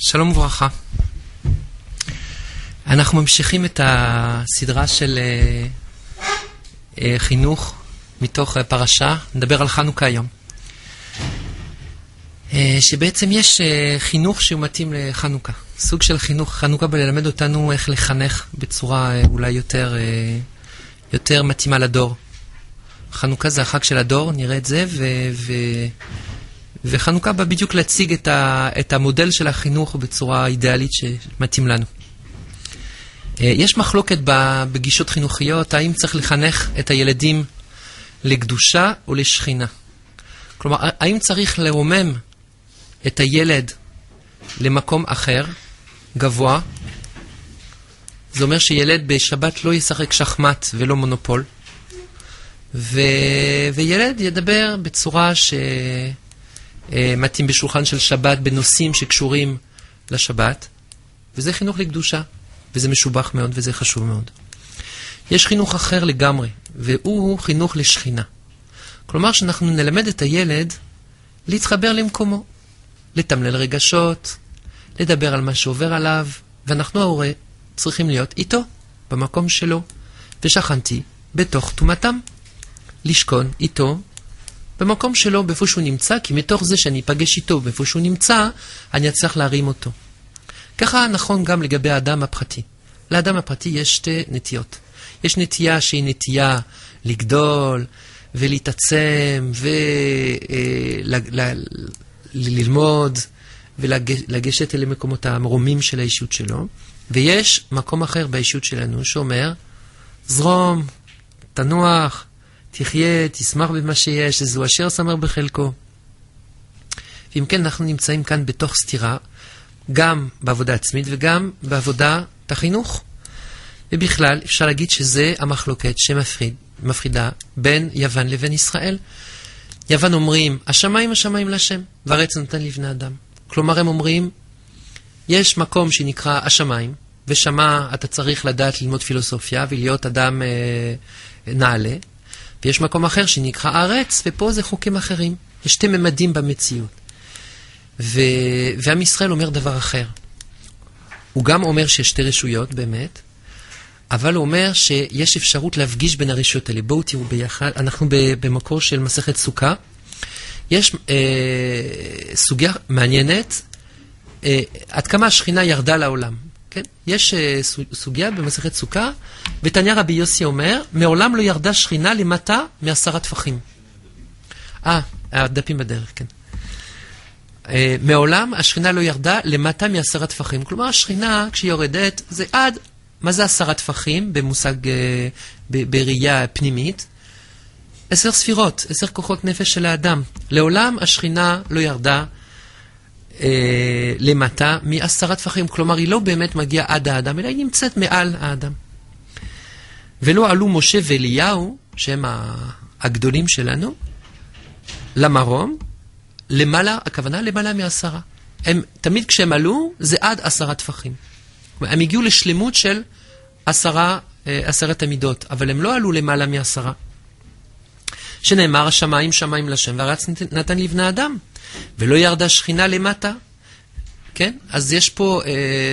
שלום וברכה. אנחנו ממשיכים את הסדרה של חינוך מתוך פרשה. נדבר על חנוכה היום. שבעצם יש חינוך שהוא מתאים לחנוכה. סוג של חינוך. חנוכה בללמד אותנו איך לחנך בצורה אולי יותר מתאימה לדור. חנוכה זה החג של הדור, נראה את זה, וחנוכה בא בדיוק להציג את המודל של החינוך בצורה אידיאלית שמתאים לנו. יש מחלוקת בגישות חינוכיות, האם צריך לחנך את הילדים לקדושה או לשכינה. כלומר, האם צריך לרומם את הילד למקום אחר, גבוה. זה אומר שילד בשבת לא ישחק שחמט ולא מונופול. וילד ידבר בצורה שמתאים בשולחן של שבת בנושאים שקשורים לשבת. וזה חינוך לקדושה. וזה משובח מאוד וזה חשוב מאוד. יש חינוך אחר לגמרי, והוא חינוך לשכינה. כלומר שאנחנו נלמד את הילד להתחבר למקומו, לתמלל רגשות, לדבר על מה שעובר עליו, ואנחנו ההורה צריכים להיות איתו, במקום שלו, ושכנתי בתוך תומתם, לשכון איתו, במקום שלו, באיפה שהוא נמצא, כי מתוך זה שאני אפגש איתו, באיפה שהוא נמצא, אני אצליח להרים אותו. ככה נכון גם לגבי האדם הפרטי. לאדם הפרטי יש שתי נטיות. יש נטייה שהיא נטייה לגדול ולהתעצם וללמוד ולגשת אל המקומות המרומים של האישות שלו. ויש מקום אחר באישות שלנו שאומר, זרום, תנוח, תחיה, תשמח במה שיש, זו אשר שמח בחלקו. ואם כן, אנחנו נמצאים כאן בתוך סתירה, גם בעבודה עצמית וגם בעבודת החינוך. ובכלל אפשר להגיד שזה המחלוקת שמפרידה בין יוון לבין ישראל. יוון אומרים, השמיים להשם, והארץ נותן לבני אדם. כלומר הם אומרים, יש מקום שנקרא השמיים, ושמה אתה צריך לדעת ללמוד פילוסופיה ולהיות אדם נעלה, ויש מקום אחר שנקרא הארץ, ופה זה חוקים אחרים. יש שתי ממדים במציאות. ועם ישראל אומר דבר אחר. הוא גם אומר שיש שתי רשויות באמת, אבל הוא אומר שיש אפשרות להפגיש בין הרשויות האלה. בואו תראו ביחד, אנחנו במקור של מסכת סוכה. יש סוגיה מעניינת, עד כמה השכינה ירדה לעולם. כן? יש סוגיה במסכת סוכה, ותניא רבי יוסי אומר, מעולם לא ירדה שכינה למטה מ10 טפחים. הדפים בדרך, כן. מעולם השכינה לא ירדה למטה מ10 טפחים. כלומר, השכינה, כשהיא יורדת, זה עד, מה זה 10 טפחים במושג, בראייה פנימית? 10 ספירות, 10 כוחות נפש של האדם. לעולם השכינה לא ירדה למטה מ10 טפחים. כלומר, היא לא באמת מגיעה עד האדם, אלא היא נמצאת מעל האדם. ולא עלו משה ואליהו, שהם הגדולים שלנו, למרום, למעלה, הכוונה למעלה מ10. הם, תמיד כשהם עלו, זה עד 10 טפחים. הם הגיעו לשלמות של 10 המידות, אבל הם לא עלו למעלה מ10. שנאמר, השמיים להשם, והארץ נתן לבני אדם, ולא ירדה שכינה למטה. כן? אז יש פה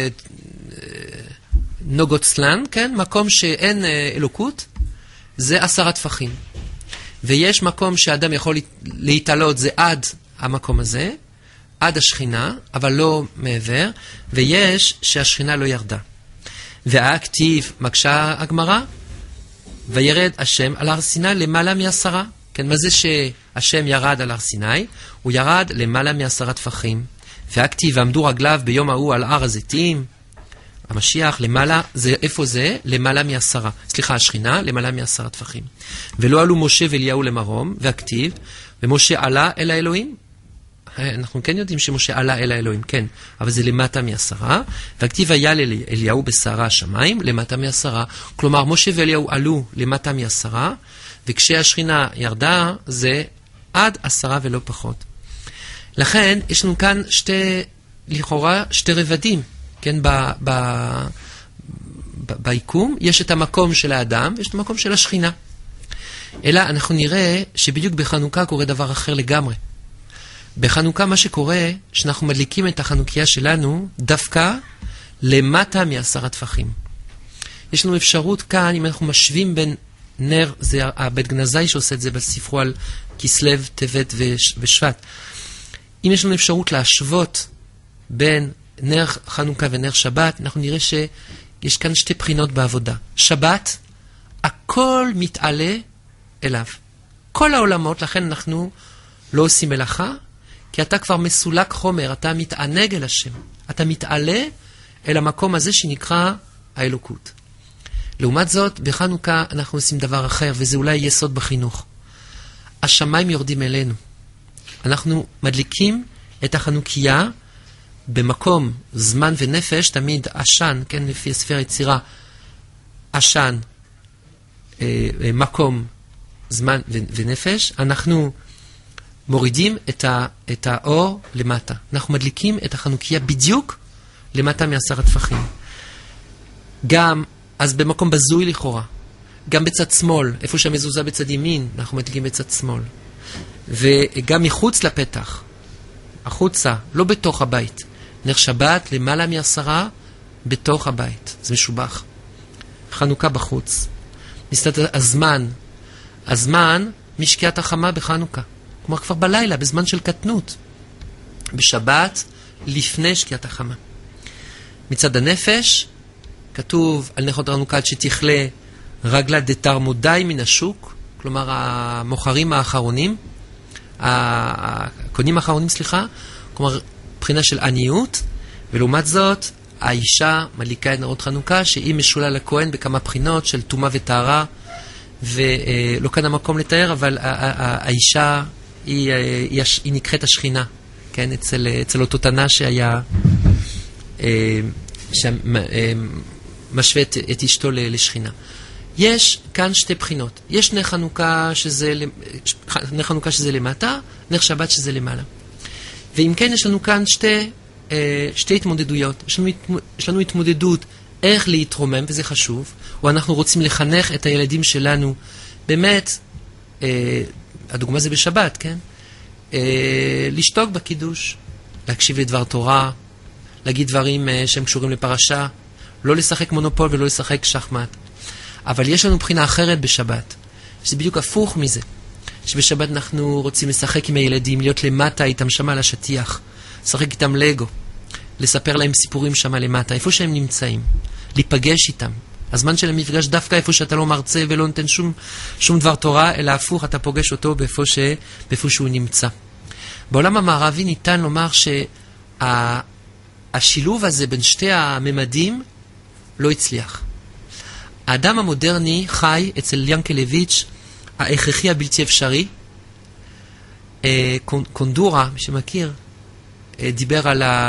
נוגוצלן, כן? מקום שאין אלוקות, זה 10 טפחים. ויש מקום שהאדם יכול להתעלות, זה עד המקום הזה, עד השכינה, אבל לא מעבר, ויש שהשכינה לא ירדה. והכתיב מקשה הגמרא, וירד השם על הר סיני למעלה מ10. כן, מה זה שהשם ירד על הר סיני? הוא ירד למעלה מ10 טפחים. והכתיב ועמדו רגליו ביום ההוא על הר הזיתים, המשיח למעלה, זה, איפה זה? למעלה מ10. סליחה, השכינה למעלה מ10 טפחים. ולא עלו משה ואליהו למרום, והכתיב, ומשה עלה אל האלוהים. אנחנו כן יודעים שמשה עלה אל האלוהים, כן, אבל זה למטה מ10. והכתיב היה לאליהו בשערה השמיים, למטה מ10. כלומר, משה ואליהו עלו למטה מ10, וכשהשכינה ירדה, זה עד 10 ולא פחות. לכן, יש לנו כאן לכאורה שתי רבדים. כן, ביקום יש את המקום של האדם, ויש את המקום של השכינה. אלא אנחנו נראה שבדיוק בחנוכה קורה דבר אחר לגמרי. בחנוכה מה שקורה, שאנחנו מדליקים את החנוכיה שלנו דווקא למטה מ10 טפחים. יש לנו אפשרות כאן, אם אנחנו משווים בין נר, זה הבית גנזי שעושה את זה בספרו על כסלו, טבת ושבט. אם יש לנו אפשרות להשוות בין נר חנוכה ונר שבת, אנחנו נראה שיש כאן 2 בחינות בעבודה. שבת, הכל מתעלה אליו. כל העולמות, לכן אנחנו לא עושים מלאכה, כי אתה כבר מסולק חומר, אתה מתענג אל השם. אתה מתעלה אל המקום הזה שנקרא האלוקות. לעומת זאת, בחנוכה אנחנו עושים דבר אחר, וזה אולי יסוד בחינוך. השמיים יורדים אלינו. אנחנו מדליקים את החנוכיה במקום זמן ונפש, תמיד עשן, כן, לפי הספר היצירה, עשן, מקום, זמן ונפש, אנחנו מורידים את האור למטה. אנחנו מדליקים את החנוכיה בדיוק למטה מ10 טפחים. גם, אז במקום בזוי לכאורה, גם בצד שמאל, איפה שהמזוזה בצד ימין, אנחנו מדליקים בצד שמאל. וגם מחוץ לפתח, החוצה, לא בתוך הבית. נר שבת למעלה מ10 בתוך הבית. זה משובח. חנוכה בחוץ. מסתכל הזמן משקיעת החמה בחנוכה. כלומר כבר בלילה, בזמן של קטנות. בשבת, לפני שקיעת החמה. מצד הנפש, כתוב על נרות חנוכה שתכלה רגלה דתרמודאי מן השוק, כלומר המוכרים האחרונים, הקונים האחרונים, כלומר בחינה של עניות, ולעומת זאת האישה מדליקה את נרות חנוכה שהיא משולה לכהן בכמה בחינות של טומאה וטהרה, ולא כאן המקום לתאר, אבל האישה היא נקראת השכינה, כן, אצל אותו תנא שהיה משווה את אשתו לשכינה. יש כאן 2 בחינות. יש נר חנוכה שזה למטה, נר שבת שזה למעלה. ואם כן, יש לנו כאן 2 התמודדויות. יש לנו התמודדות איך להתרומם, וזה חשוב, או אנחנו רוצים לחנך את הילדים שלנו, באמת, הדוגמה זה בשבת, כן? לשתוק בקידוש, להקשיב לדבר תורה, להגיד דברים שהם קשורים לפרשה, לא לשחק מונופול ולא לשחק שחמט. אבל יש לנו בחינה אחרת בשבת, שזה בדיוק הפוך מזה. שבשבת אנחנו רוצים לשחק עם הילדים, להיות למטה איתם שמה על השטיח, לשחק איתם לגו, לספר להם סיפורים שמה למטה, איפה שהם נמצאים, להיפגש איתם. הזמן של המפגש דווקא איפה שאתה לא מרצה ולא נותן שום דבר תורה, אלא הפוך, אתה פוגש אותו באיפה שהוא נמצא. בעולם המערבי ניתן לומר שהשילוב הזה בין 2 הממדים לא הצליח. האדם המודרני חי אצל ינקלביץ' ההכרחי הבלתי אפשרי. קונדורה, מי שמכיר, דיבר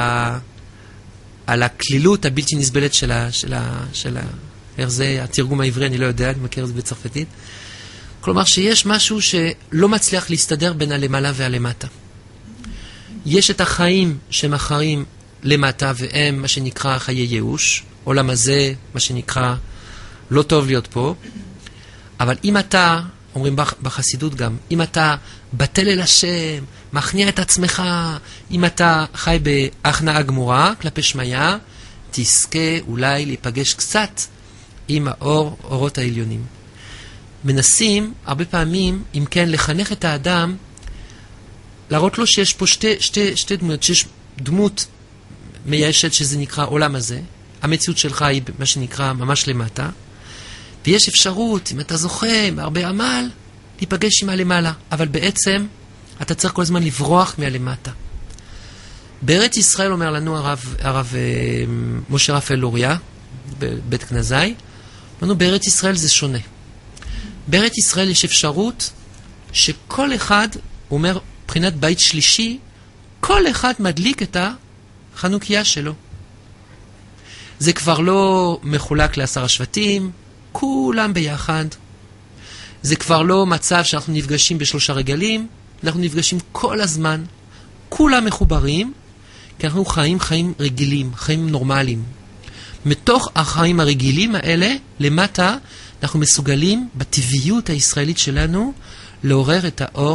על הכלילות הבלתי נסבלת של איך זה התרגום העברי, אני לא יודע, אני מכיר את זה בצרפתית. כלומר שיש משהו שלא מצליח להסתדר בין הלמעלה והלמטה. יש את החיים שהם אחרים למטה, והם מה שנקרא חיי ייאוש, עולם הזה, מה שנקרא לא טוב להיות פה. אבל אם אתה, אומרים בחסידות גם, אם אתה בטל אל השם, מכניע את עצמך, אם אתה חי בהכנעה גמורה כלפי שמיה, תזכה אולי להיפגש קצת עם האורות העליונים. מנסים הרבה פעמים, אם כן, לחנך את האדם, להראות לו שיש פה שתי דמויות, שיש דמות מיישת שזה נקרא עולם הזה, המציאות שלך היא מה שנקרא ממש למטה, ויש אפשרות, אם אתה זוכה בהרבה עמל, להיפגש עם הלמעלה, אבל בעצם אתה צריך כל הזמן לברוח מהלמטה. בארץ ישראל אומר לנו הרב משה רפאל לוריה, בבית כנזי, אמרנו בארץ ישראל זה שונה. בארץ ישראל יש אפשרות שכל אחד, הוא אומר, מבחינת בית שלישי, כל אחד מדליק את החנוכיה שלו. זה כבר לא מחולק ל10 שבטים, כולם ביחד. זה כבר לא מצב שאנחנו נפגשים ב3 רגלים, אנחנו נפגשים כל הזמן, כולם מחוברים, כי אנחנו חיים רגילים, חיים נורמליים. מתוך החיים הרגילים האלה, למטה, אנחנו מסוגלים בטבעיות הישראלית שלנו לעורר את האור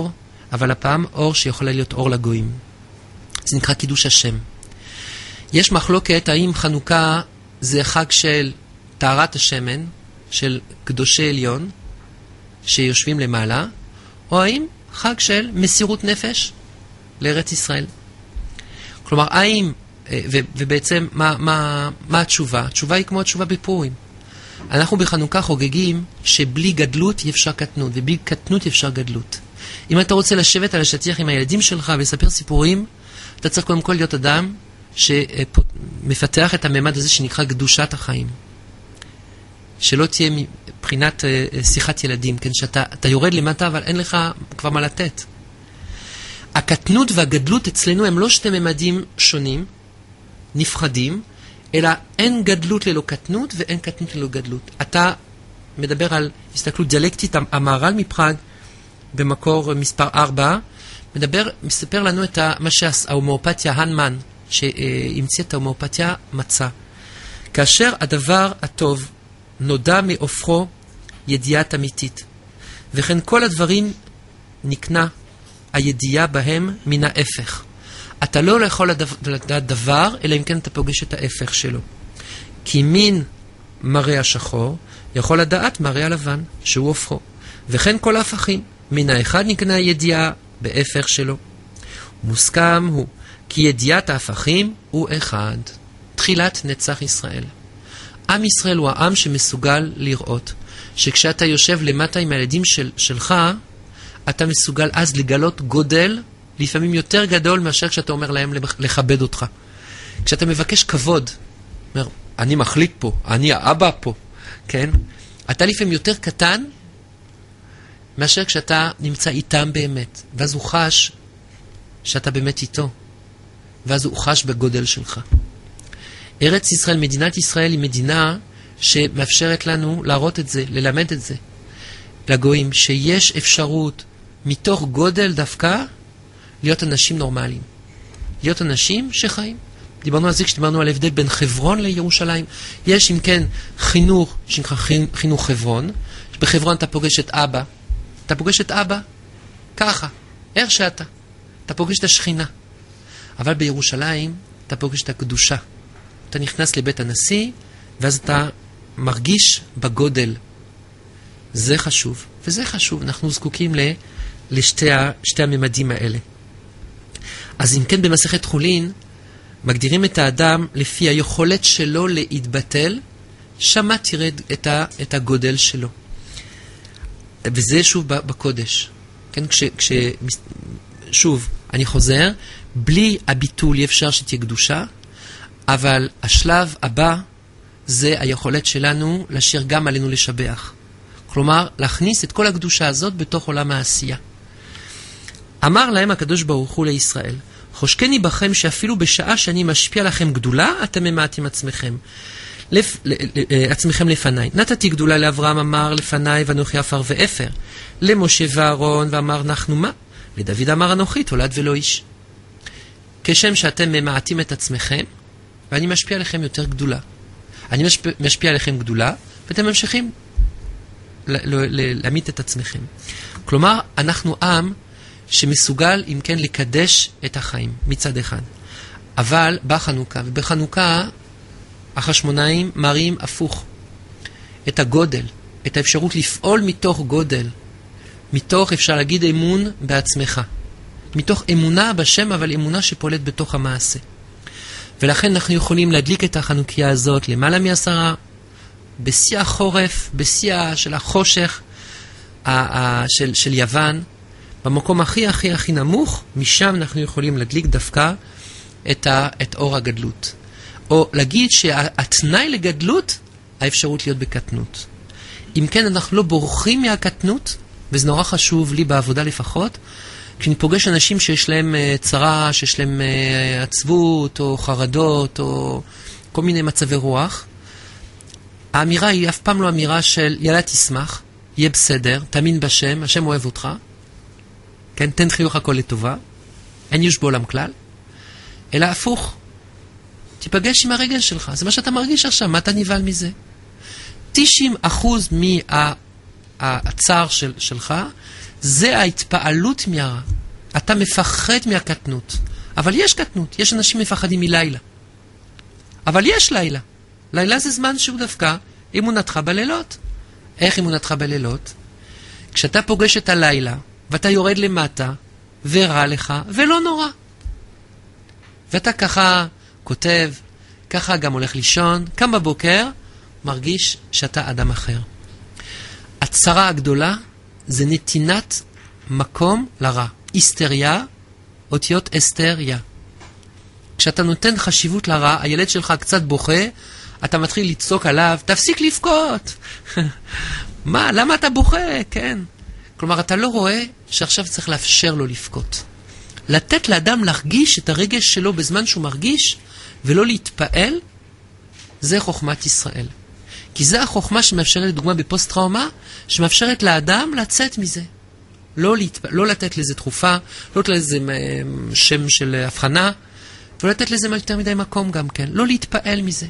אבל הפעם אור שיכולה להיות אור לגויים. זה נקרא קידוש השם. יש מחלוקת האם חנוכה זה חג של טהרת השמן, של קדושי עליון, שיושבים למעלה, או האם חג של מסירות נפש לארץ ישראל. כלומר, האם, ובעצם מה התשובה? התשובה היא כמו התשובה בפורים. אנחנו בחנוכה חוגגים שבלי גדלות אי אפשר קטנות, ובלי קטנות אי אפשר גדלות. אם אתה רוצה לשבת על השטיח עם הילדים שלך ולספר סיפורים, אתה צריך קודם כל להיות אדם שמפתח את הממד הזה שנקרא קדושת החיים. שלא תהיה מבחינת שיחת ילדים, כן? שאתה יורד למטה אבל אין לך כבר מה לתת. הקטנות והגדלות אצלנו הם לא שתי ממדים שונים, נפחדים, אלא אין גדלות ללא קטנות ואין קטנות ללא גדלות. אתה מדבר על הסתכלות דיאלקטית, המהר"ל מפראג במקור מספר 4, מספר לנו את מה שההומאופתיה הנמן, שהמציא את ההומאופתיה מצא. כאשר הדבר הטוב נודע מאופרו ידיעת אמיתית, וכן כל הדברים נקנה הידיעה בהם מן ההפך. אתה לא יכול לדעת דבר, אלא אם כן אתה פוגש את ההפך שלו. כי מן מראה השחור יכול לדעת מראה הלבן, שהוא הופכו. וכן כל ההפכים. מן האחד נקנה הידיעה בהפך שלו. מוסכם הוא, כי ידיעת ההפכים הוא אחד. תחילת נצח ישראל. עם ישראל הוא העם שמסוגל לראות, שכשאתה יושב למטה עם הילדים שלך, אתה מסוגל אז לגלות גודל, לפעמים יותר גדול מאשר כשאתה אומר להם לכבד אותך. כשאתה מבקש כבוד, אומר, אני מחליט פה, אני האבא פה, כן? אתה לפעמים יותר קטן מאשר כשאתה נמצא איתם באמת, ואז הוא חש שאתה באמת איתו, ואז הוא חש בגודל שלך. ארץ ישראל, מדינת ישראל היא מדינה שמאפשרת לנו להראות את זה, ללמד את זה לגויים, שיש אפשרות מתוך גודל דווקא להיות אנשים נורמליים, להיות אנשים שחיים. דיברנו על זה כשדיברנו על ההבדל בין חברון לירושלים. יש אם כן חינוך שנקרא חינוך חברון. בחברון אתה פוגש את אבא, אתה פוגש את אבא ככה, איך שאתה, אתה פוגש את השכינה. אבל בירושלים אתה פוגש את הקדושה. אתה נכנס לבית הנשיא ואז אתה מרגיש בגודל. זה חשוב וזה חשוב. אנחנו זקוקים לשתי הממדים האלה. אז אם כן במסכת חולין מגדירים את האדם לפי היכולת שלו להתבטל, שמה תרד את הגודל שלו. וזה שוב בקודש. כן, שוב, אני חוזר, בלי הביטול אי אפשר שתהיה קדושה, אבל השלב הבא זה היכולת שלנו לשיר גם עלינו לשבח. כלומר, להכניס את כל הקדושה הזאת בתוך עולם העשייה. אמר להם הקדוש ברוך הוא לישראל, חושקני בכם שאפילו בשעה שאני משפיע לכם גדולה, אתם ממעטים עצמכם לפניי. נתתי גדולה לאברהם, אמר לפניי ואנוכי עפר ואפר. למשה ואהרון ואמר נחנו מה? לדוד אמר אנוכי תולד ולא איש. כשם שאתם ממעטים את עצמכם, ואני משפיע עליכם יותר גדולה. אני משפיע עליכם גדולה, ואתם ממשיכים להעמיד את עצמכם. כלומר, אנחנו עם שמסוגל, אם כן, לקדש את החיים מצד אחד. אבל בחנוכה, ובחנוכה החשמונאים מראים הפוך. את הגודל, את האפשרות לפעול מתוך גודל, מתוך, אפשר להגיד, אמון בעצמך. מתוך אמונה בשם, אבל אמונה שפועלת בתוך המעשה. ולכן אנחנו יכולים להדליק את החנוכיה הזאת למעלה מ10, בשיא החורף, בשיא של החושך של יוון, במקום הכי נמוך, משם אנחנו יכולים להדליק דווקא את אור הגדלות. או להגיד שהתנאי לגדלות, האפשרות להיות בקטנות. אם כן, אנחנו לא בורחים מהקטנות, וזה נורא חשוב לי בעבודה לפחות, כשאני פוגש אנשים שיש להם צרה, שיש להם עצבות, או חרדות, או כל מיני מצבי רוח, האמירה היא אף פעם לא אמירה של יאללה תשמח, יהיה בסדר, תאמין בשם, השם אוהב אותך, כן, תן חיוך הכל לטובה, אין יש בעולם כלל, אלא הפוך, תיפגש עם הרגל שלך, זה מה שאתה מרגיש עכשיו, מה אתה נבהל מזה? 90% הצער שלך, זה ההתפעלות מהרע. אתה מפחד מהקטנות. אבל יש קטנות, יש אנשים מפחדים מלילה. אבל יש לילה. לילה זה זמן שהוא דווקא אמונתך בלילות. איך אמונתך בלילות? כשאתה פוגש את הלילה, ואתה יורד למטה, ורע לך, ולא נורא. ואתה ככה כותב, ככה גם הולך לישון, קם בבוקר, מרגיש שאתה אדם אחר. הצרה הגדולה זה נתינת מקום לרע. היסטריה, אותיות אסתריה. כשאתה נותן חשיבות לרע, הילד שלך קצת בוכה, אתה מתחיל לצעוק עליו, תפסיק לבכות. מה? למה אתה בוכה? כן. כלומר, אתה לא רואה שעכשיו צריך לאפשר לו לבכות. לתת לאדם להרגיש את הרגש שלו בזמן שהוא מרגיש, ולא להתפעל, זה חוכמת ישראל. כי זה החוכמה שמאפשרת, לדוגמה בפוסט-טראומה, שמאפשרת לאדם לצאת מזה. לא לתת לזה תחופה, לא לתת לזה שם של הבחנה, ולא לתת לזה יותר מדי מקום גם כן. לא להתפעל מזה.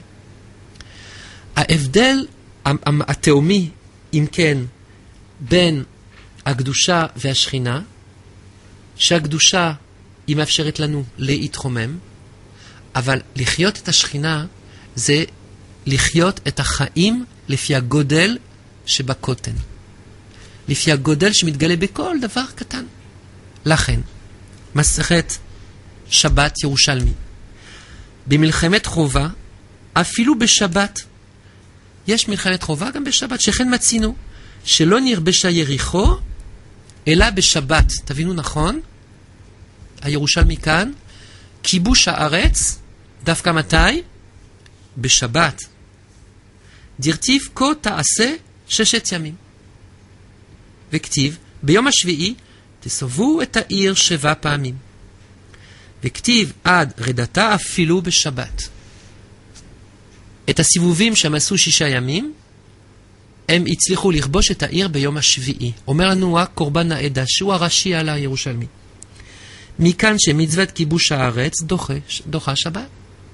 ההבדל התאומי, אם כן, בין הקדושה והשכינה, שהקדושה היא מאפשרת לנו להתרומם, אבל לחיות את השכינה זה לחיות את החיים לפי הגודל שבקוטן. לפי הגודל שמתגלה בכל דבר קטן. לכן, מסכת שבת ירושלמי. במלחמת חובה, אפילו בשבת, יש מלחמת חובה גם בשבת, שכן מצינו שלא נרבשה יריחו, אלא בשבת. תבינו נכון? הירושלמי כאן, כיבוש הארץ, דווקא מתי? בשבת. דרטיב כה תעשה 6 ימים. וכתיב, ביום השביעי תסובו את העיר 7 פעמים. וכתיב עד רדתה אפילו בשבת. את הסיבובים שהם עשו 6 ימים, הם הצליחו לכבוש את העיר ביום השביעי. אומר לנו קורבן העדה, שהוא הראשי על הירושלמי. מכאן שמצוות כיבוש הארץ דוחה שבת.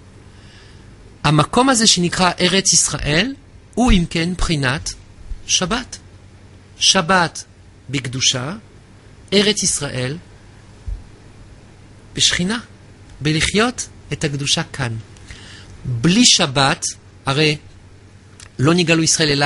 המקום הזה שנקרא ארץ ישראל, הוא אם כן בחינת שבת. שבת בקדושה, ארץ ישראל בשכינה, בלחיות את הקדושה כאן. בלי שבת, הרי לא נגאלו ישראל אלא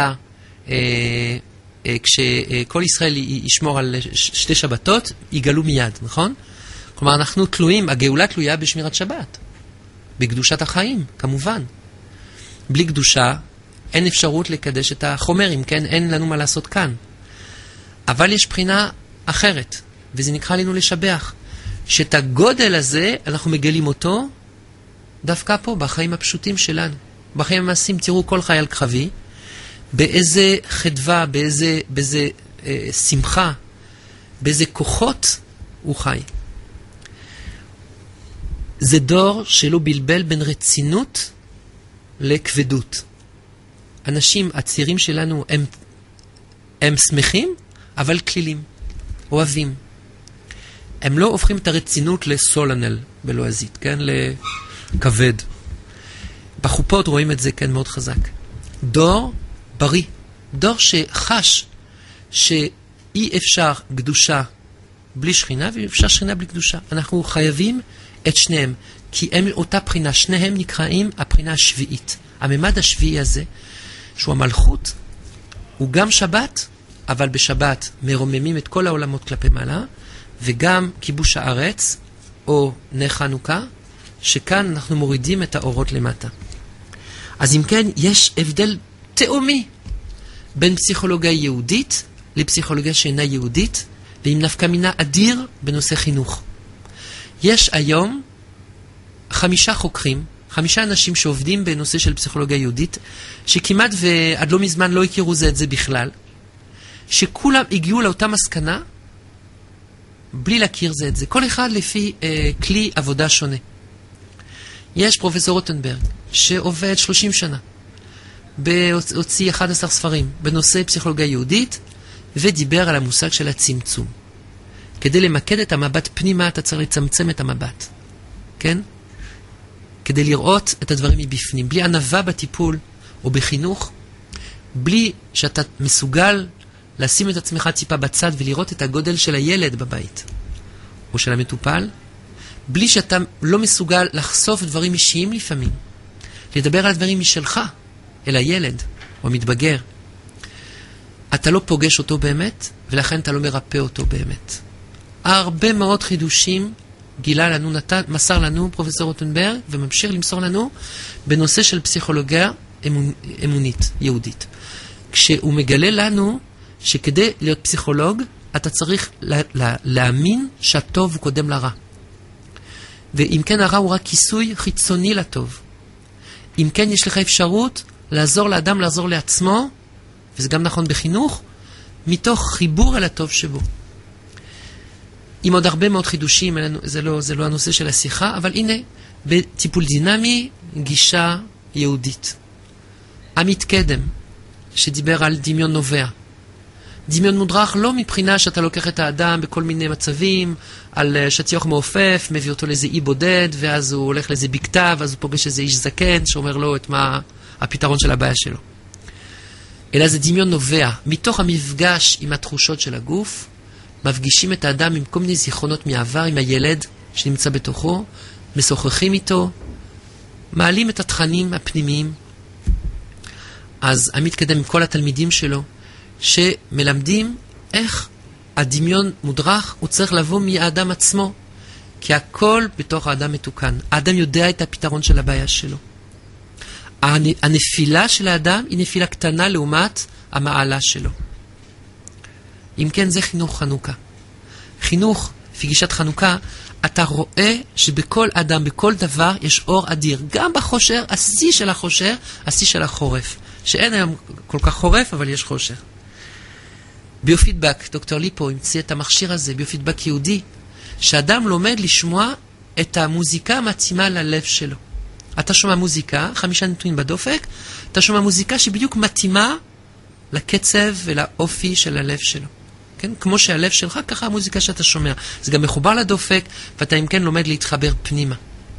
כשכל ישראל ישמור על 2 שבתות, יגאלו מיד, נכון? כלומר, אנחנו תלויים, הגאולה תלויה בשמירת שבת. בקדושת החיים, כמובן. בלי קדושה, אין אפשרות לקדש את החומרים, כן? אין לנו מה לעשות כאן. אבל יש בחינה אחרת, וזה נקרא לנו לשבח. שאת הגודל הזה, אנחנו מגלים אותו דווקא פה, בחיים הפשוטים שלנו. בחיים המעשים, תראו כל חייל קרבי, באיזה חדווה, באיזה שמחה, באיזה כוחות הוא חי. זה דור שלא בלבל בין רצינות לכבדות. אנשים הצעירים שלנו הם שמחים, אבל כלילים, אוהבים. הם לא הופכים את הרצינות לסולנל בלועזית, כן? לכבד. בחופות רואים את זה כן מאוד חזק. דור בריא, דור שחש שאי אפשר קדושה בלי שכינה, ואי אפשר שכינה בלי קדושה. אנחנו חייבים את שניהם, כי הם אותה בחינה, שניהם נקראים הבחינה השביעית. הממד השביעי הזה, שהוא המלכות, הוא גם שבת, אבל בשבת מרוממים את כל העולמות כלפי מעלה, וגם כיבוש הארץ, או נר חנוכה, שכאן אנחנו מורידים את האורות למטה. אז אם כן, יש הבדל תאומי בין פסיכולוגיה יהודית לפסיכולוגיה שאינה יהודית, ועם נפקא מינה אדיר בנושא חינוך. יש היום 5 חוקרים, 5 אנשים שעובדים בנושא של פסיכולוגיה יהודית, שכמעט ועד לא מזמן לא הכירו זה את זה בכלל, שכולם הגיעו לאותה מסקנה, בלי להכיר זה את זה. כל אחד לפי כלי עבודה שונה. יש פרופסור רוטנברג, שעובד 30 שנה, הוציא 11 ספרים בנושא פסיכולוגיה יהודית, ודיבר על המושג של הצמצום. כדי למקד את המבט פנימה, אתה צריך לצמצם את המבט. כן? כדי לראות את הדברים מבפנים. בלי ענווה בטיפול או בחינוך, בלי שאתה מסוגל לשים את עצמך טיפה בצד ולראות את הגודל של הילד בבית, או של המטופל, בלי שאתה לא מסוגל לחשוף דברים אישיים לפעמים, לדבר על דברים משלך, אל הילד, או מתבגר. אתה לא פוגש אותו באמת, ולכן אתה לא מרפא אותו באמת. הרבה מאוד חידושים גילה לנו, מסר לנו פרופסור רוטנברג, וממשיך למסור לנו, בנושא של פסיכולוגיה אמונית, יהודית. כשהוא מגלה לנו, שכדי להיות פסיכולוג, אתה צריך להאמין שהטוב הוא קודם לרע. ואם כן הרע הוא רק כיסוי חיצוני לטוב. אם כן יש לך אפשרות לעזור לאדם, לעזור לעצמו, וזה גם נכון בחינוך, מתוך חיבור אל הטוב שבו. עם עוד הרבה מאוד חידושים, זה לא הנושא של השיחה, אבל הנה, בטיפול דינמי, גישה יהודית. המתקדם, שדיבר על דמיון נובע. דמיון מודרך לא מבחינה שאתה לוקח את האדם בכל מיני מצבים, על שטיח מעופף, מביא אותו לאיזה אי בודד, ואז הוא הולך לאיזה בקתה, ואז הוא פוגש איזה איש זקן, שאומר לו את מה הפתרון של הבעיה שלו. אלא זה דמיון נובע. מתוך המפגש עם התחושות של הגוף, מפגישים את האדם עם כל מיני זיכרונות מעבר, עם הילד שנמצא בתוכו, משוחחים איתו, מעלים את התכנים הפנימיים. אז המתקדם עם כל התלמידים שלו, שמלמדים איך הדמיון מודרך, הוא צריך לבוא מהאדם עצמו, כי הכל בתוך האדם מתוקן. האדם יודע את הפתרון של הבעיה שלו. הנפילה של האדם היא נפילה קטנה לעומת המעלה שלו. אם כן, זה חינוך חנוכה. חינוך, לפי גישת חנוכה, אתה רואה שבכל אדם, בכל דבר, יש אור אדיר. גם בחושר, השיא של החושר, השיא של החורף. שאין היום כל כך חורף, אבל יש חושר. ביופידבק, דוקטור ליפו המציא את המכשיר הזה, ביופידבק יהודי, שאדם לומד לשמוע את המוזיקה המתאימה ללב שלו. אתה שומע מוזיקה, 5 נתונים בדופק, אתה שומע מוזיקה שבדיוק מתאימה לקצב ולאופי של הלב שלו. כן? כמו שהלב שלך, ככה המוזיקה שאתה שומע. זה גם מחובר לדופק, ואתה אם כן לומד להתחבר פנימה.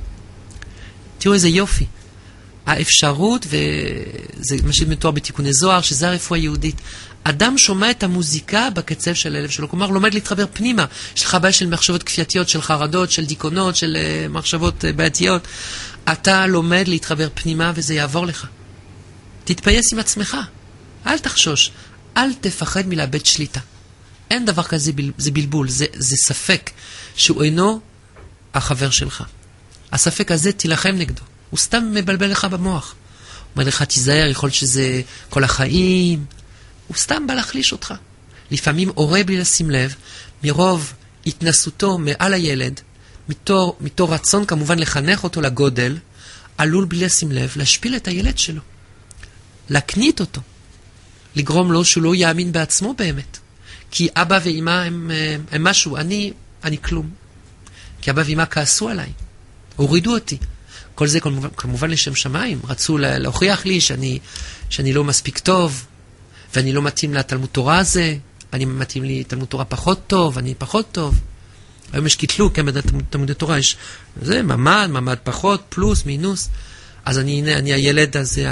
תראו איזה יופי. האפשרות, וזה מה שמתואר בתיקוני זוהר, שזה הרפואה היהודית. אדם שומע את המוזיקה בקצב של הלב שלו, כלומר לומד להתחבר פנימה. יש לך בעיה של מחשבות כפייתיות, של חרדות, של דיכאונות, של מחשבות בעייתיות. אתה לומד להתחבר פנימה וזה יעבור לך. תתפייס עם עצמך. אל תחשוש. אל תפחד מלאבד שליטה. אין דבר כזה, זה בלבול, זה ספק שהוא אינו החבר שלך. הספק הזה תילחם נגדו. הוא סתם מבלבל לך במוח. הוא אומר לך, תיזהר, יכול שזה כל החיים. הוא סתם בא להחליש אותך. לפעמים הורה בלי לשים לב, מרוב התנסותו מעל הילד, מתור רצון כמובן לחנך אותו לגודל, עלול בלי לשים לב להשפיל את הילד שלו. להקנית אותו. לגרום לו שהוא לא יאמין בעצמו באמת. כי אבא ואמא הם משהו, אני כלום. כי אבא ואמא כעסו עליי. הורידו אותי. כל זה כמובן לשם שמיים. רצו להוכיח לי שאני לא מספיק טוב, ואני לא מתאים לתלמוד תורה הזה, אני מתאים לי תלמוד תורה פחות טוב, אני פחות טוב. היום יש קיטלו, כן, בתלמוד תורה יש, זה ממד פחות, פלוס, מינוס. אז אני הילד הזה,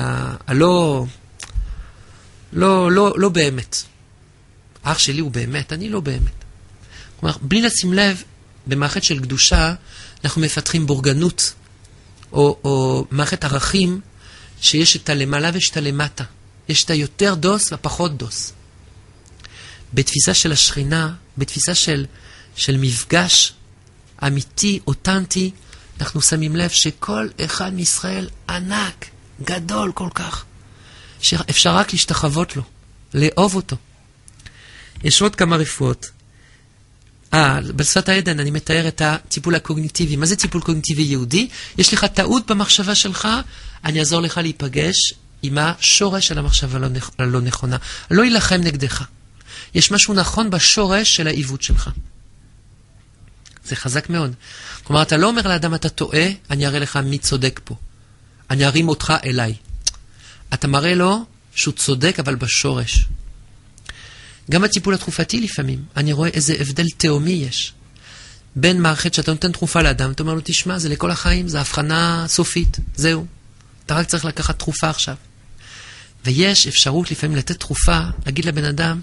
לא באמת. האח שלי הוא באמת, אני לא באמת. כלומר, בלי לשים לב, במערכת של קדושה, אנחנו מפתחים בורגנות, או מערכת ערכים, שיש את הלמעלה ויש את הלמטה. יש את היותר דוס והפחות דוס. בתפיסה של השכינה, בתפיסה של מפגש אמיתי, אותנטי, אנחנו שמים לב שכל אחד מישראל ענק, גדול כל כך, שאפשר רק להשתחוות לו, לאהוב אותו. יש עוד כמה רפואות. בשפת העדן אני מתאר את הטיפול הקוגניטיבי. מה זה טיפול קוגניטיבי יהודי? יש לך טעות במחשבה שלך, אני אעזור לך להיפגש עם השורש של המחשבה הלא נכונה. לא ילחם נגדך. יש משהו נכון בשורש של העיוות שלך. זה חזק מאוד. כלומר, אתה לא אומר לאדם, אתה טועה, אני אראה לך מי צודק פה. אני ארים אותך אליי. אתה מראה לו שהוא צודק, אבל בשורש. גם הטיפול התרופתי לפעמים, אני רואה איזה הבדל תאומי יש. בין מערכת שאתה נותן תרופה לאדם, אתה אומר לו, תשמע, זה לכל החיים, זה הבחנה סופית, זהו. אתה רק צריך לקחת תרופה עכשיו. ויש אפשרות לפעמים לתת תרופה, להגיד לבן אדם,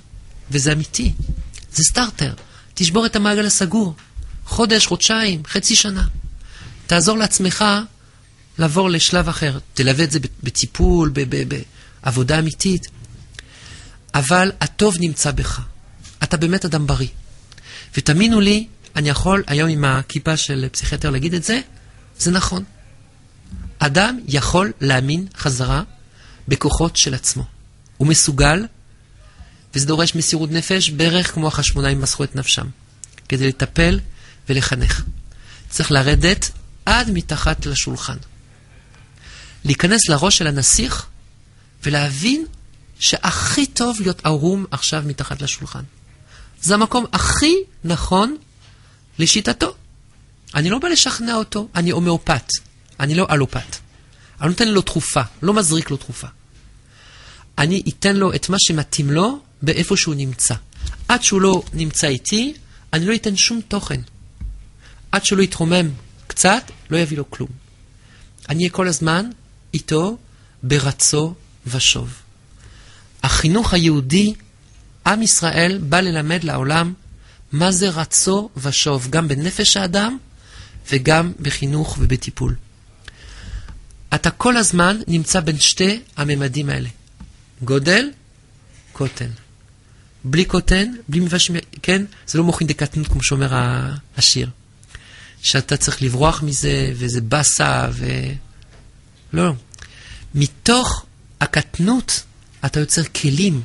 וזה אמיתי. זה סטארטר. תשבור את המעגל הסגור. חודש, חודשיים, חצי שנה. תעזור לעצמך לעבור לשלב אחר. תלווה את זה בטיפול, בעבודה אמיתית. אבל הטוב נמצא בך. אתה באמת אדם בריא. ותאמינו לי, אני יכול היום עם הכיפה של פסיכיאטר להגיד את זה, זה נכון. אדם יכול להאמין חזרה בכוחות של עצמו. הוא מסוגל, וזה דורש מסירות נפש, בערך כמו החשמונאים מסרו את נפשם, כדי לטפל ולחנך. צריך לרדת עד מתחת לשולחן. להיכנס לראש של הנסיך, ולהבין שהכי טוב להיות ערום עכשיו מתחת לשולחן. זה המקום הכי נכון לשיטתו. אני לא בא לשכנע אותו, אני הומאופת. אני לא אלופת. אני נותן לו תרופה, לא מזריק לו תרופה. אני אתן לו את מה שמתאים לו באיפה שהוא נמצא. עד שהוא לא נמצא איתי, אני לא אתן שום תוכן. עד שהוא לא יתרומם קצת, לא יביא לו כלום. אני אהיה כל הזמן איתו ברצו ושוב. החינוך היהודי, עם ישראל בא ללמד לעולם מה זה רצו ושוב, גם בנפש האדם וגם בחינוך ובטיפול. אתה כל הזמן נמצא בין שתי הממדים האלה. גודל, קוטן. בלי קוטן, בלי מבש... כן? זה לא מוכין דקטנות כמו שאומר השיר. שאתה צריך לברוח מזה, וזה בסה, לא. מתוך הקטנות, אתה יוצר כלים.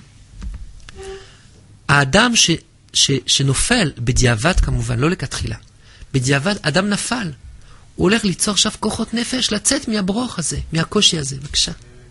האדם שנופל, בדיעבד כמובן, לא לכתחילה. בדיעבד, אדם נפל. הוא הולך ליצור עכשיו כוחות נפש, לצאת מהברוך הזה, מהקושי הזה. בבקשה.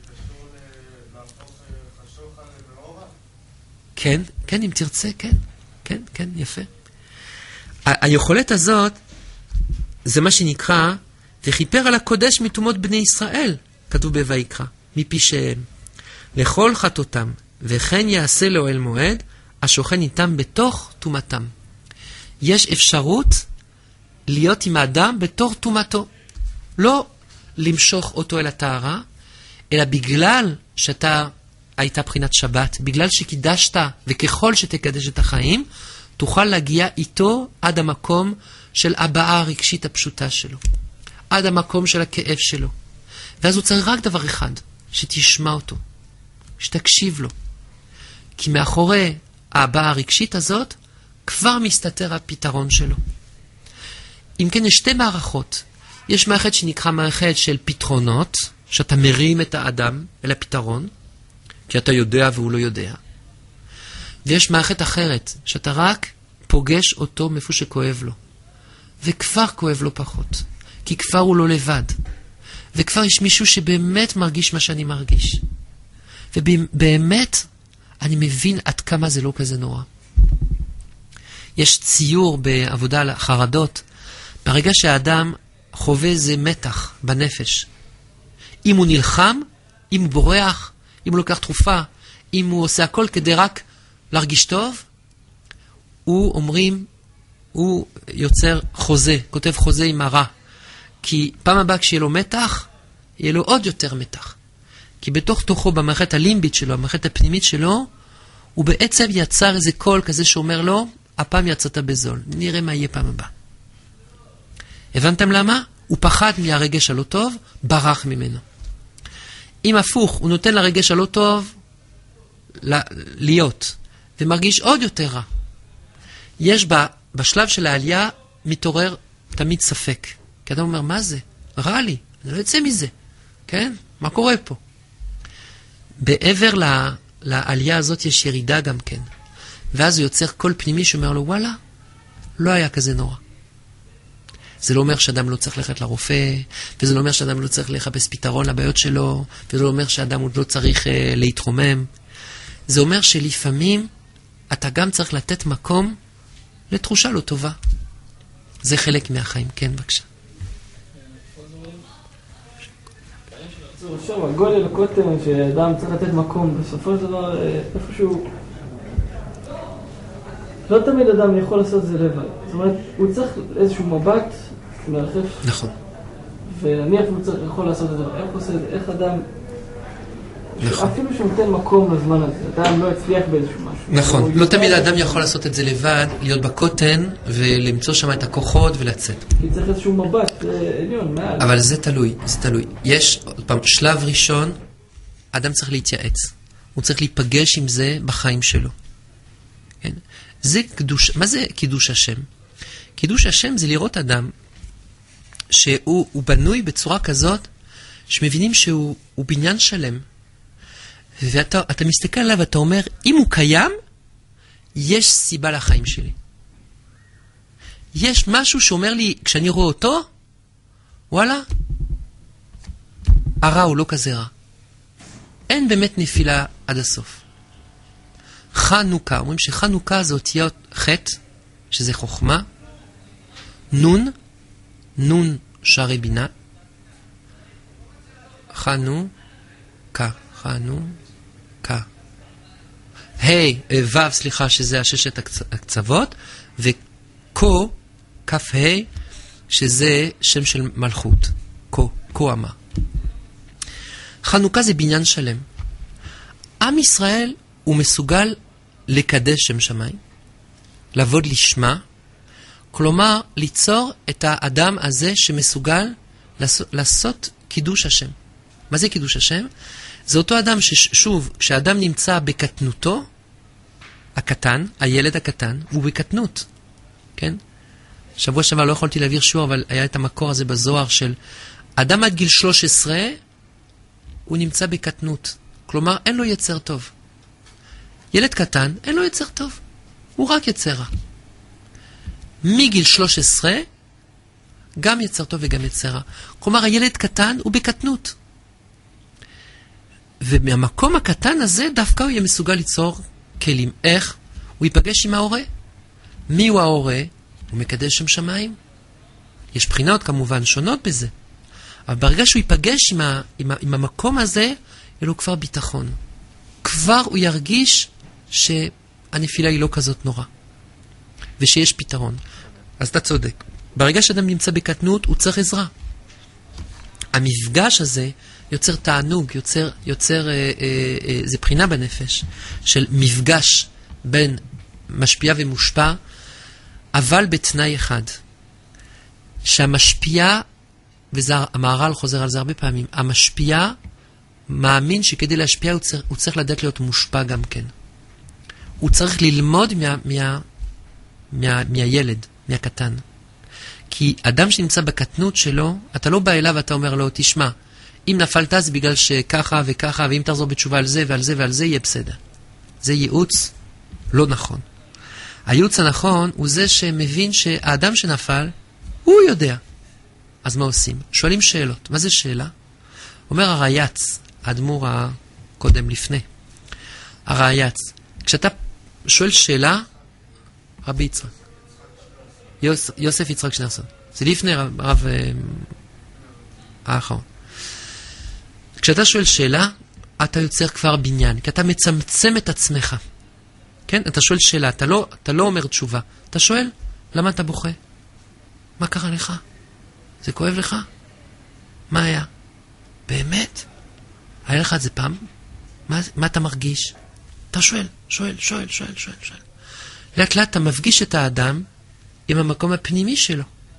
כן, כן, אם תרצה, כן. כן, כן, יפה. היכולת הזאת, זה מה שנקרא, וכיפר על הקודש מתומות בני ישראל, כתוב בויקרא, מפישיהם. לכל חטאותם, וכן יעשה לאוהל מועד, השוכן איתם בתוך תומתם. יש אפשרות להיות עם האדם בתוך תומתו. לא למשוך אותו אל הטהרה, אלא בגלל שאתה הייתה בחינת שבת, בגלל שקידשת, וככל שתקדש את החיים, תוכל להגיע איתו עד המקום של הבעה הרגשית הפשוטה שלו. עד המקום של הכאב שלו. ואז הוא צריך רק דבר אחד, שתשמע אותו, שתקשיב לו. כי מאחורי ההבעה הרגשית הזאת, כבר מסתתר הפתרון שלו. אם כן, יש שתי מערכות. יש מערכת שנקרא מערכת של פתרונות, שאתה מרים את האדם אל הפתרון, כי אתה יודע והוא לא יודע. ויש מערכת אחרת, שאתה רק פוגש אותו מאיפה שכואב לו. וכבר כואב לו פחות. כי כבר הוא לא לבד. וכבר יש מישהו שבאמת מרגיש מה שאני מרגיש. ובאמת אני מבין עד כמה זה לא כזה נורא. יש ציור בעבודה על חרדות. ברגע שהאדם חווה איזה מתח בנפש. אם הוא נלחם, אם הוא בורח, אם הוא לוקח תרופה, אם הוא עושה הכל כדי רק להרגיש טוב, הוא אומרים, הוא יוצר חוזה, כותב חוזה עם הרע. כי פעם הבאה כשיהיה לו מתח, יהיה לו עוד יותר מתח. כי בתוך תוכו, במערכת הלימבית שלו, במערכת הפנימית שלו, הוא בעצם יצר איזה קול כזה שאומר לו, הפעם יצאת בזול, נראה מה יהיה פעם הבאה. הבנתם למה? הוא פחד מהרגש הלא טוב, ברח ממנו. אם הפוך, הוא נותן לרגש הלא טוב להיות, ומרגיש עוד יותר רע. יש בשלב של העלייה מתעורר תמיד ספק. כי אדם אומר, מה זה? רע לי, אני לא יוצא מזה. כן? מה קורה פה? בעבר לעלייה הזאת יש ירידה גם כן. ואז הוא יוצר קול פנימי שאומר לו, וואלה, לא היה כזה נורא. זה לא אומר שאדם לא צריך ללכת לרופא, וזה לא אומר שאדם לא צריך לחפש פתרון לבעיות שלו, וזה לא אומר שאדם עוד לא צריך להתרומם. זה אומר שלפעמים אתה גם צריך לתת מקום לתחושה לא טובה. זה חלק מהחיים. כן, בבקשה. שוב, הגודל הקוטן שאדם צריך לתת מקום, בסופו של דבר איפשהו לא תמיד אדם יכול לעשות את זה לבד. זאת אומרת, הוא צריך איזשהו מבט מרחף. נכון. ונניח הוא יכול לעשות את זה. איך עושה את זה? איך אדם נכון. אפילו שהוא נותן מקום לזמן הזה, אדם לא הצליח באיזשהו משהו. נכון, לא תמיד האדם יכול לעשות את זה לבד, להיות בקוטן ולמצוא שם את הכוחות ולצאת. כי צריך איזשהו מבט עליון, מעל. אבל זה תלוי, זה תלוי. יש, עוד פעם, שלב ראשון, אדם צריך להתייעץ. הוא צריך להיפגש עם זה בחיים שלו. כן? זה קדוש, מה זה קידוש השם? קידוש השם זה לראות אדם שהוא בנוי בצורה כזאת שמבינים שהוא בניין שלם. ואתה מסתכל עליו ואתה אומר, אם הוא קיים, יש סיבה לחיים שלי. יש משהו שאומר לי, כשאני רואה אותו, וואלה, הרע הוא לא כזה רע. אין באמת נפילה עד הסוף. חנוכה, אומרים שחנוכה זה אותיות חטא, שזה חוכמה, נון, נון שערי בינה, חנוכה, חנוכה. ו' סליחה, שזה הששת הקצוות, וכו, כף שזה שם של מלכות, כה אמה. חנוכה זה בניין שלם. עם ישראל הוא מסוגל לקדש שם שמיים, לעבוד לשמה, כלומר ליצור את האדם הזה שמסוגל לעשות קידוש השם. מה זה קידוש השם? זה אותו אדם ששוב, כשאדם נמצא בקטנותו, הקטן, הילד הקטן, הוא בקטנות. כן? שבוע שעבר לא יכולתי להעביר שיעור, אבל היה את המקור הזה בזוהר של אדם עד גיל 13, הוא נמצא בקטנות. כלומר, אין לו יצר טוב. ילד קטן, אין לו יצר טוב. הוא רק יצר רע. מגיל 13, גם יצר טוב וגם יצר רע. כלומר, הילד קטן הוא בקטנות. ומהמקום הקטן הזה, דווקא הוא יהיה מסוגל ליצור כלים. איך? הוא ייפגש עם ההורה. מי הוא ההורה? הוא מקדש שם שמיים. יש בחינות כמובן שונות בזה. אבל ברגע שהוא ייפגש עם המקום הזה, יהיה לו כבר ביטחון. כבר הוא ירגיש שהנפילה היא לא כזאת נורא. ושיש פתרון. אז אתה צודק. ברגע שאדם נמצא בקטנות, הוא צריך עזרה. המפגש הזה יוצר תענוג, יוצר זה בחינה בנפש, של מפגש בין משפיע ומושפע, אבל בתנאי אחד. שהמשפיע, והמהר"ל חוזר על זה הרבה פעמים, המשפיע מאמין שכדי להשפיע הוא צריך לדעת להיות מושפע גם כן. הוא צריך ללמוד מהילד, מהקטן. כי אדם שנמצא בקטנות שלו, אתה לא בא אליו ואתה אומר לו, תשמע, אם נפלת זה בגלל שככה וככה, ואם תחזור בתשובה על זה ועל זה ועל זה, יהיה בסדר. זה ייעוץ לא נכון. הייעוץ הנכון הוא זה שמבין שהאדם שנפל, הוא יודע. אז מה עושים? שואלים שאלות. מה זה שאלה? אומר הרייץ, האדמו"ר הקודם לפני. הרייץ, כשאתה שואל שאלה, רבי יצחק. יוסף יצחק שנירסון. זה לפני רב האחרון. כשאתה שואל שאלה, אתה יוצר כבר בניין, כי אתה מצמצם את עצמך. כן? אתה שואל שאלה, אתה לא אומר תשובה. אתה שואל, למה אתה בוכה? מה קרה לך? זה כואב לך? מה היה? באמת? היה לך את זה פעם? מה אתה מרגיש? אתה שואל. לאט לאט אתה מפגיש את האדם עם המקום הפנימי שלו.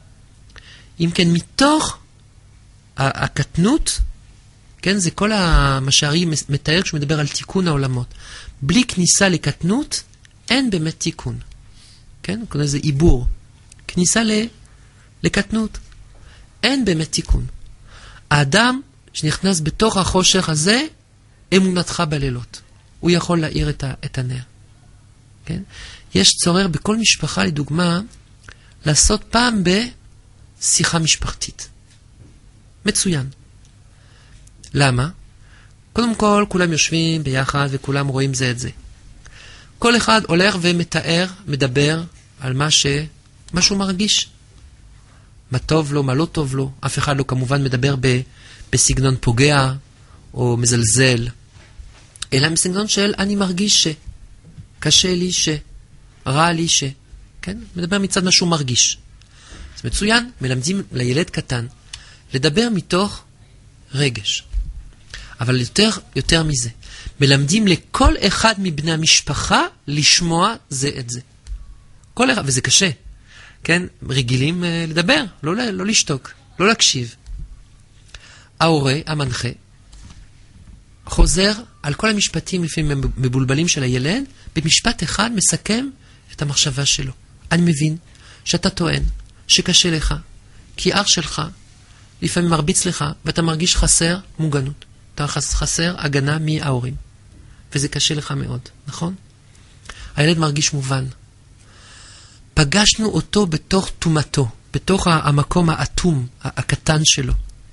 אם כן, מתוך הקטנות, כן, זה כל מה שהארי מתאר כשהוא מדבר על תיקון העולמות. בלי כניסה לקטנות, אין באמת תיקון. כן? זה עיבור. כניסה לקטנות. אין באמת תיקון. האדם שנכנס בתוך החושך הזה, אמונתך בלילות. הוא יכול להאיר את הנר. כן? יש צורך בכל משפחה, לדוגמה, לעשות פעם בשיחה משפחתית. מצוין. למה? קודם כל, כולם יושבים ביחד וכולם רואים זה את זה. כל אחד הולך ומתאר, מדבר על מה שהוא מרגיש. מה טוב לו, מה לא טוב לו. אף אחד לא כמובן מדבר בסגנון פוגע או מזלזל, אלא בסגנון של אני מרגיש קשה לי רע לי כן? מדבר מצד מה שהוא מרגיש. זה מצוין, מלמדים לילד קטן לדבר מתוך רגש. אבל יותר מזה. מלמדים לכל אחד מבני המשפחה לשמוע זה את זה. כל אחד, וזה קשה. כן, רגילים לדבר, לא לשתוק, לא להקשיב. ההורה, המנחה, חוזר על כל המשפטים לפעמים מבולבלים של הילד, במשפט אחד מסכם את המחשבה שלו. אני מבין שאתה טוען שקשה לך, כי אח שלך לפעמים מרביץ לך, ואתה מרגיש חסר מוגנות. אתה חסר הגנה מההורים. וזה קשה לך מאוד, נכון? הילד מרגיש מובן. פגשנו אותו בתוך תומתו, בתוך המקום האטום, הקטן שלו.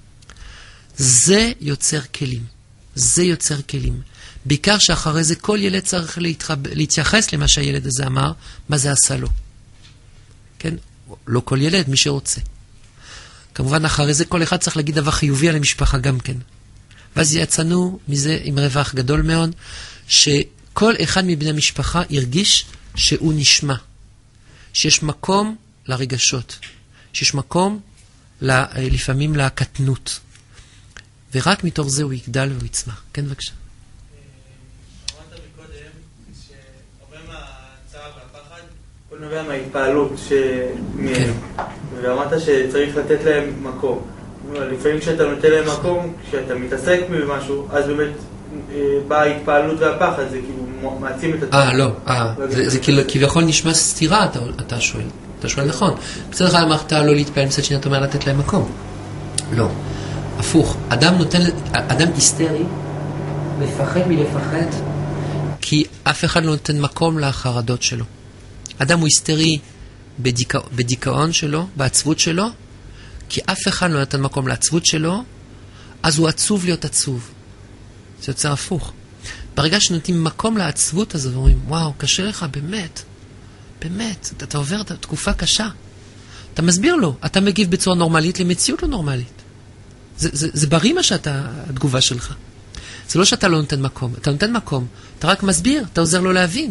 זה יוצר כלים. זה יוצר כלים. בעיקר שאחרי זה כל ילד צריך להתייחס למה שהילד הזה אמר, מה זה עשה לו. כן? לא כל ילד, מי שרוצה. כמובן אחרי זה כל אחד צריך להגיד דבר חיובי על המשפחה גם כן. ואז יצאנו מזה עם רווח גדול מאוד, שכל אחד מבני המשפחה הרגיש שהוא נשמע. שיש מקום לרגשות. שיש מקום לפעמים לקטנות. ורק מתוך זה הוא יגדל והוא יצמח. כן, בבקשה. אמרת מקודם שהרבה מהצער והפחד כל נובע מההתפעלות שמהם. ואמרת שצריך לתת להם מקום. לפעמים כשאתה נותן להם מקום, כשאתה מתעסק במשהו, אז באמת באה ההתפעלות והפחד, זה כאילו מעצים את עצמם. לא, זה כביכול נשמע סתירה, אתה שואל. אתה שואל נכון. מצד אחד אמרת לא להתפעל, מצד שני אתה אומר לתת להם מקום. לא. הפוך, אדם היסטרי מפחד מלפחד כי אף אחד לא נותן מקום לחרדות שלו. אדם הוא היסטרי בדיכאון שלו, בעצבות שלו, כי אף אחד לא נותן מקום לעצבות שלו, אז הוא עצוב להיות עצוב. זה יוצר הפוך. ברגע שנותנים מקום לעצבות, אז אומרים, וואו, קשה לך, באמת, אתה עובר תקופה קשה. אתה מסביר לו, אתה מגיב בצורה נורמלית למציאות לא נורמלית. זה בריא מה התגובה שלך. זה לא שאתה לא נותן מקום. אתה נותן מקום. אתה רק מסביר, אתה עוזר לו להבין.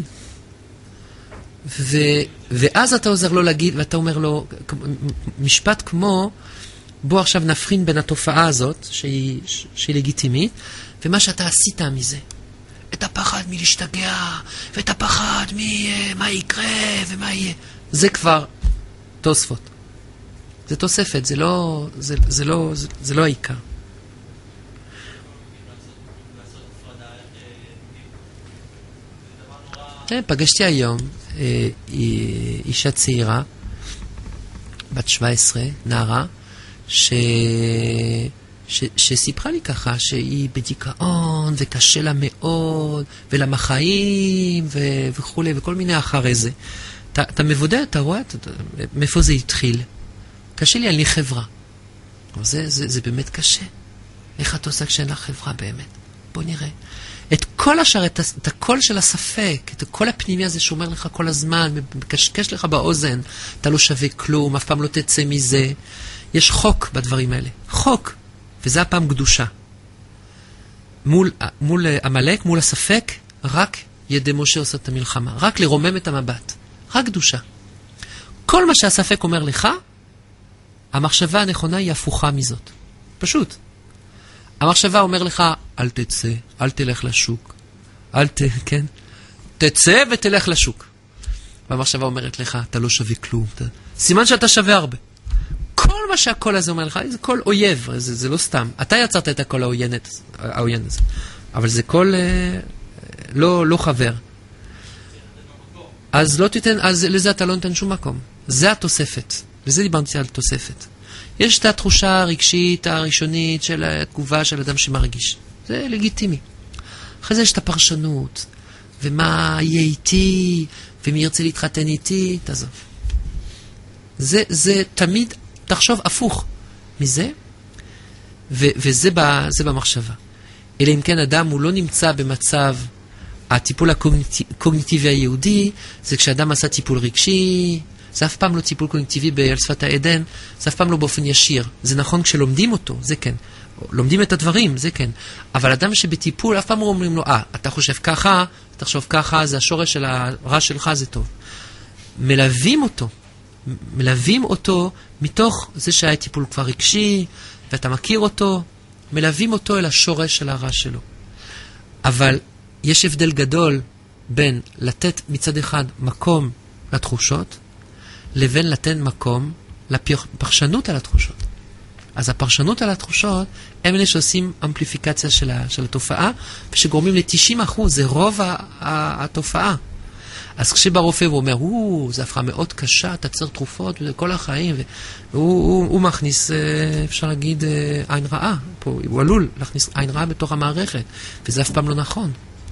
ואז אתה עוזר לו להגיד, ואתה אומר לו, משפט כמו, בוא עכשיו נבחין בין התופעה הזאת, שהיא לגיטימית, ומה שאתה עשית מזה. את הפחד מלהשתגע, ואת הפחד מה יקרה, ומה יהיה. זה כבר תוספות. זה תוספת, זה לא העיקר. פגשתי היום אישה צעירה, בת 17, נערה, שסיפרה לי ככה שהיא בדיכאון וקשה לה מאוד, ולמחיים וכו' וכל מיני אחרי זה. אתה מבודד, אתה רואה מאיפה זה התחיל. קשה לי, אין לי חברה. זה באמת קשה. איך אתה עושה כשאין לך חברה באמת? בוא נראה. את כל השאר, את הקול של הספק, את הקול הפנימי הזה שאומר לך כל הזמן, מקשקש לך באוזן, אתה לא שווה כלום, אף פעם לא תצא מזה. יש חוק בדברים האלה. חוק. וזה הפעם קדושה. מול המלאק, מול הספק, רק ידי משה עושה את המלחמה. רק לרומם את המבט. רק קדושה. כל מה שהספק אומר לך, המחשבה הנכונה היא הפוכה מזאת. פשוט. המחשבה אומר לך, אל תצא, אל תלך לשוק. כן? תצא ותלך לשוק. והמחשבה אומרת לך, אתה לא שווה כלום. סימן שאתה שווה הרבה. כל מה שהקול הזה אומר לך, זה קול אויב, זה לא סתם. אתה יצרת את הקול העוין הזה. אבל זה קול לא חבר. אז לא תיתן, אז לזה אתה לא נותן שום מקום. זה התוספת. וזה דיברתי על תוספת. יש את התחושה הרגשית הראשונית של התגובה של אדם שמרגיש. זה לגיטימי. אחרי זה יש את הפרשנות, ומה יהיה איתי, ומי ירצה להתחתן איתי, תעזוב. זה תמיד, תחשוב הפוך מזה, וזה במחשבה. אלא אם כן אדם הוא לא נמצא במצב, הטיפול הקוגניטיבי היהודי, זה כשאדם עשה טיפול רגשי, זה אף פעם לא טיפול קוגניטיבי על שפת העדן, זה אף פעם לא באופן ישיר. זה נכון כשלומדים אותו, זה כן. לומדים את הדברים, זה כן. אבל אדם שבטיפול, אף פעם לא אומרים לו, אתה חושב ככה, תחשוב ככה, זה השורש של הרע שלך, זה טוב. מלווים אותו מתוך זה שהיה טיפול כבר רגשי, ואתה מכיר אותו, מלווים אותו אל השורש של הרע שלו. אבל יש הבדל גדול בין לתת מצד אחד מקום לתחושות, לבין לתת מקום לפרשנות על התחושות. אז הפרשנות על התחושות הם אלה שעושים אמפליפיקציה של התופעה, ושגורמים ל-90%, זה רוב התופעה. אז כשבא רופא הוא אומר, זו הפרעה מאוד קשה, אתה צריך תרופות כל החיים, והוא מכניס, אפשר להגיד, עין רעה. פה, הוא עלול להכניס עין רעה בתוך המערכת, וזה אף פעם לא נכון.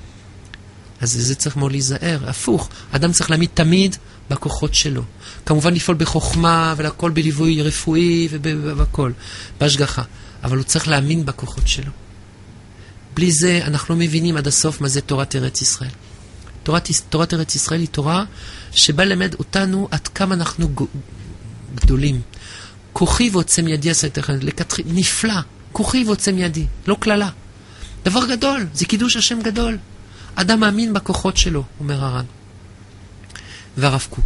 אז זה צריך מאוד להיזהר. הפוך, אדם צריך להעמיד תמיד בכוחות שלו. כמובן לפעול בחוכמה, ולכל בליווי רפואי ובכל, בהשגחה. אבל הוא צריך להאמין בכוחות שלו. בלי זה אנחנו לא מבינים עד הסוף מה זה תורת ארץ ישראל. תורת ארץ ישראל היא תורה שבא ללמד אותנו עד כמה אנחנו גדולים. כוחי ועוצם ידי עשה את החיים. נפלא. כוחי ועוצם ידי. לא כללה. דבר גדול. זה קידוש השם גדול. אדם מאמין בכוחות שלו, אומר הר"ן. והרב קוק.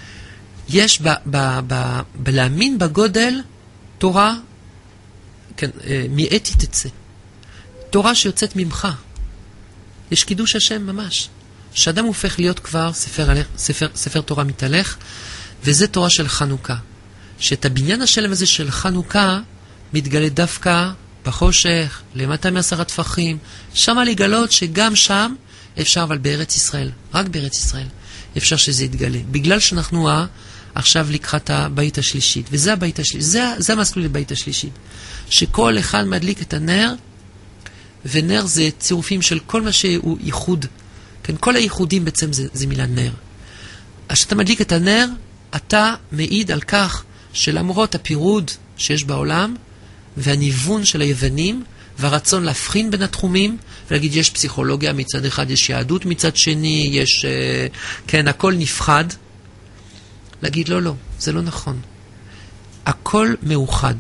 יש בלהאמין בגודל תורה, כן, מאתי תצא. תורה שיוצאת ממך. יש קידוש השם ממש. שאדם הופך להיות כבר ספר תורה מתהלך, וזה תורה של חנוכה. שאת הבניין השלם הזה של חנוכה מתגלה דווקא בחושך, למטה מ10 טפחים, שם לגלות שגם שם אפשר, אבל בארץ ישראל, רק בארץ ישראל, אפשר שזה יתגלה. בגלל שאנחנו עכשיו לקחת הבית השלישית, וזה הבית השלישית, זה המסלול לבית השלישית. שכל אחד מדליק את הנר, ונר זה צירופים של כל מה שהוא ייחוד. כן, כל הייחודים בעצם זה מילה נר. אז כשאתה מדליק את הנר, אתה מעיד על כך שלמרות הפירוד שיש בעולם, והניוון של היוונים, והרצון להבחין בין התחומים, ולהגיד יש פסיכולוגיה מצד אחד, יש יהדות מצד שני, יש, כן, הכל נפחד. להגיד לא, זה לא נכון. הכל מאוחד.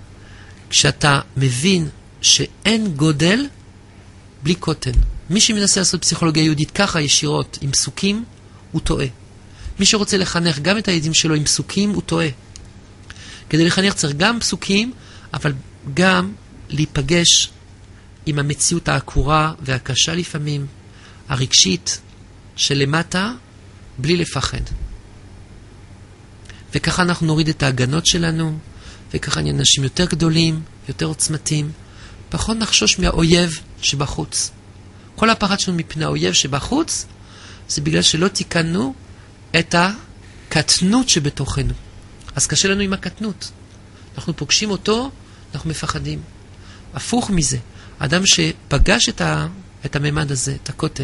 כשאתה מבין שאין גודל בלי קוטן. מי שמנסה לעשות פסיכולוגיה יהודית ככה ישירות עם פסוקים, הוא טועה. מי שרוצה לחנך גם את הילדים שלו עם פסוקים, הוא טועה. כדי לחנך צריך גם פסוקים, אבל גם להיפגש עם המציאות העקורה והקשה לפעמים, הרגשית שלמטה, בלי לפחד. וככה אנחנו נוריד את ההגנות שלנו, וככה נהיה אנשים יותר גדולים, יותר עוצמתיים, פחות נחשוש מהאויב שבחוץ. כל הפחד שלנו מפני האויב שבחוץ, זה בגלל שלא תיקנו את הקטנות שבתוכנו. אז קשה לנו עם הקטנות. אנחנו פוגשים אותו, אנחנו מפחדים. הפוך מזה, אדם שפגש את הממד הזה, את הקוטן,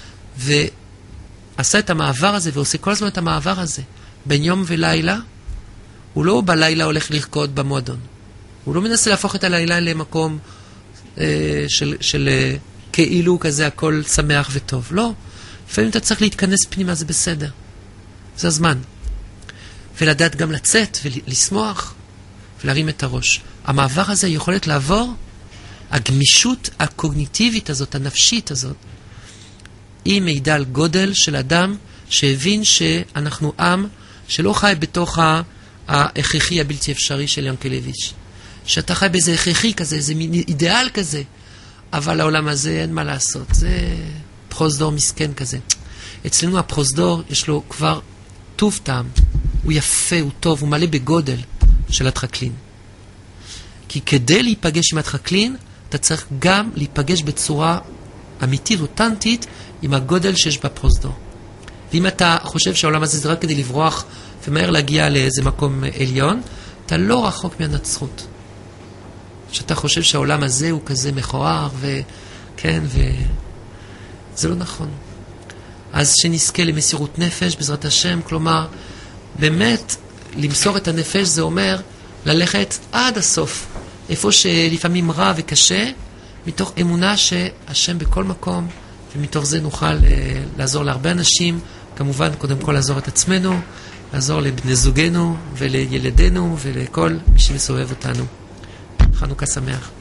ועשה את המעבר הזה, ועושה כל הזמן את המעבר הזה, בין יום ולילה, הוא לא בלילה הולך לרקוד במועדון. הוא לא מנסה להפוך את הלילה למקום של כאילו כזה הכל שמח וטוב. לא. לפעמים אתה צריך להתכנס פנימה, זה בסדר. זה הזמן. ולדעת גם לצאת ולשמוח ולהרים את הראש. המעבר הזה יכולת לעבור, הגמישות הקוגניטיבית הזאת, הנפשית הזאת, היא מידע על גודל של אדם שהבין שאנחנו עם שלא חי בתוך ההכרחי הבלתי אפשרי של ינקלביץ'. שאתה חי באיזה הכרחי כזה, איזה מין אידיאל כזה, אבל העולם הזה אין מה לעשות. זה פרוזדור מסכן כזה. אצלנו הפרוזדור יש לו כבר טוב טעם. הוא יפה, הוא טוב, הוא מלא בגודל של הדחקלין. כי כדי להיפגש עם הדחקלין, אתה צריך גם להיפגש בצורה אמיתית, אותנטית, עם הגודל שיש בפרוזדור. ואם אתה חושב שהעולם הזה זה רק כדי לברוח ומהר להגיע לאיזה מקום עליון, אתה לא רחוק מהנצחות. שאתה חושב שהעולם הזה הוא כזה מכוער, וכן, זה לא נכון. אז שנזכה למסירות נפש בעזרת השם, כלומר, באמת, למסור את הנפש זה אומר ללכת עד הסוף, איפה שלפעמים רע וקשה, מתוך אמונה שהשם בכל מקום, ומתוך זה נוכל לעזור להרבה אנשים, כמובן קודם כל לעזור את עצמנו, לעזור לבני זוגנו ולילדינו ולכל מי שמסובב אותנו. חנוכה שמח.